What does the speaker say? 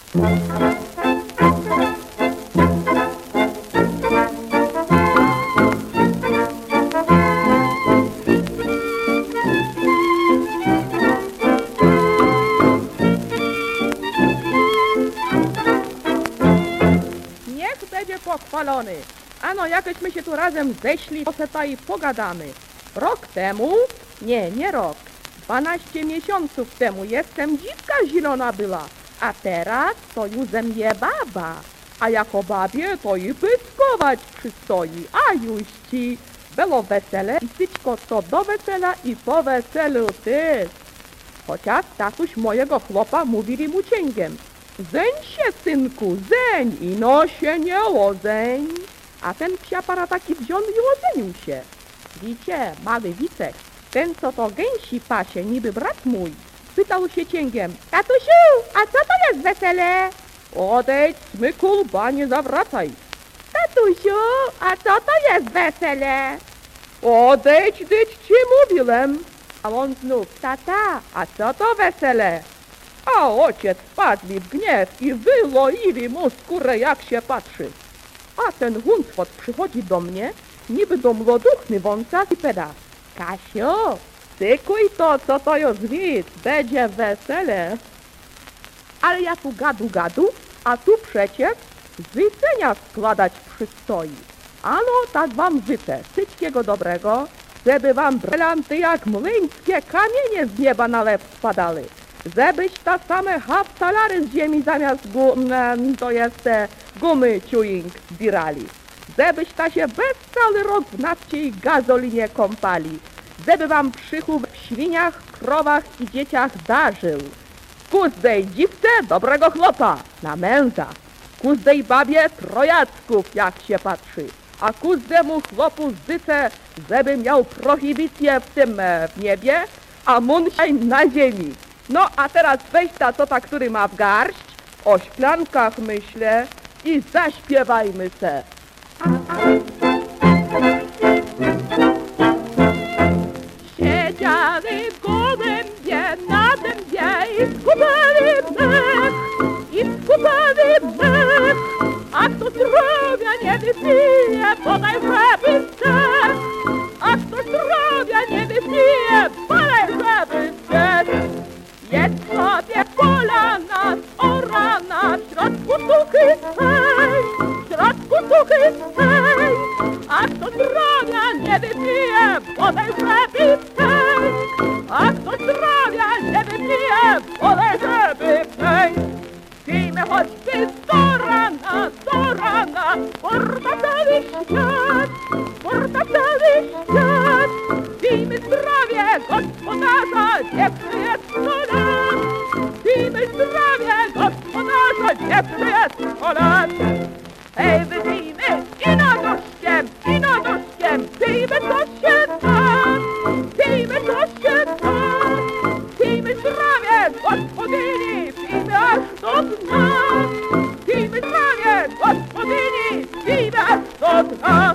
Niech będzie pochwalony. Ano, jakeśmy się tu razem ześli, to se tutaj pogadamy. Rok temu, nie rok, 12 miesiąców temu jestem dziwka zielona była, a teraz to juzem je baba. A jako babie to i pyskować przystoi, a juści było wesele i tyćko to do wesela i po weselu też. Chociaż tatuś mojego chłopa mówili mu cięgiem: zeń się, synku, zeń, ino się nie łozeń. A ten psiapara taki wziął i łozenił się. Wicie, mały Wicek, ten co to gęsi pasie, niby brat mój, pytał się cięgiem: tatusiu, a co to jest wesele? Odejdź, smyku, ba nie zawracaj. Tatusiu, a co to jest wesele? Odejdź, dyć ci mówiłem. A on znów: tata, a co to wesele? A ojciec wpadli w gniew i wyloili mu skórę, jak się patrzy. A ten hundzwot przychodzi do mnie, niby do młoduchny wąca i peda: Kasiu, sykuj to, co to już widz, będzie wesele. Ale ja tu gadu, a tu przecież życzenia składać przystoi. Ano, tak wam życzę wszystkiego dobrego, żeby wam brylanty jak młyńskie kamienie z nieba na łeb spadały. Żebyś ta same haftalary z ziemi zamiast gumy chewing zbierali. Żebyś ta się bez cały rok w nafcie i gazolinie kąpali. Żeby wam przychód w świniach, krowach i dzieciach darzył. Kuzdej dziwce dobrego chłopa na męża. Kuzdej babie trojacków, jak się patrzy. A kuzdemu chłopu życzę, żeby miał prohibicję w tym w niebie, a munsiaj na ziemi. No a teraz weź ta co który ma w garść, o szklankach myślę i zaśpiewajmy se. Siedziały gołębie na dębie i skupali mech, a kto zdrowia nie wypije, podaj żeby stek, a kto zdrowia nie wypije, podaj żeby stek. Jest sobie polana, orana, w środku suchy hej, a kto zdrowia nie wypije, podaj żeby stek, a kto zdrowia nie wypije, podaj żeby stek. Pijmy choćby do rana, porta cały świat, pijmy zdrowie gospodarza, dziewczy jest 100 lat. Pijmy zdrowie gospodarza, dziewczy jest 100 lat. Hej, wypijmy ino duszkiem, pijmy co się da, pijmy zdrowie gospodyni, pijmy aż do dna. Pijmy zdrowie gospodyni, pijmy aż do dna.